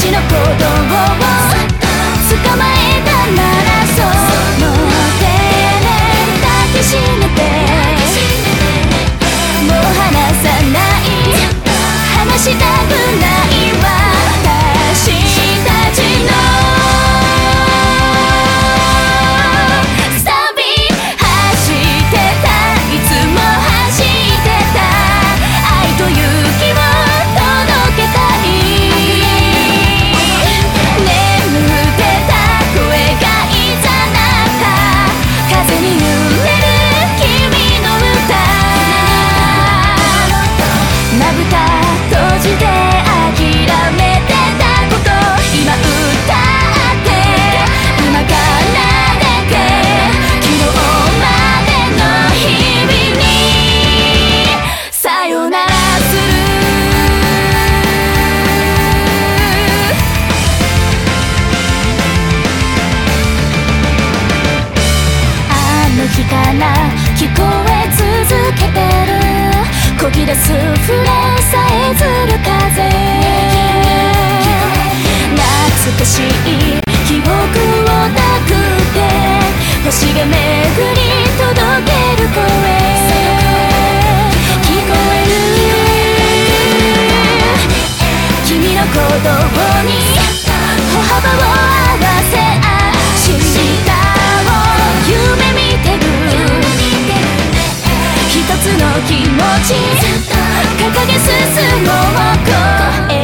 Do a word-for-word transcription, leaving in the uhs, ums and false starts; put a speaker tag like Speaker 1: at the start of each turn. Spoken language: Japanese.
Speaker 1: ちの鼓動を捕まえたならその手で抱きしめてもう離さない離したくない私たちのサビ走ってたいつも走ってた愛と勇気を届けたい眠ってた声がいざなった風に揺れる君の歌まぶた閉じて諦めてたこと今歌って今奏でて昨日までの日々にさよならするあの日から聞こえ続けてるこぎ出すフレさえずる風懐かしい記憶を抱くて星が巡り届ける声聞こえる君の鼓動に歩幅を合わせ明日を夢見てる一つの気持ち掲げ進もう声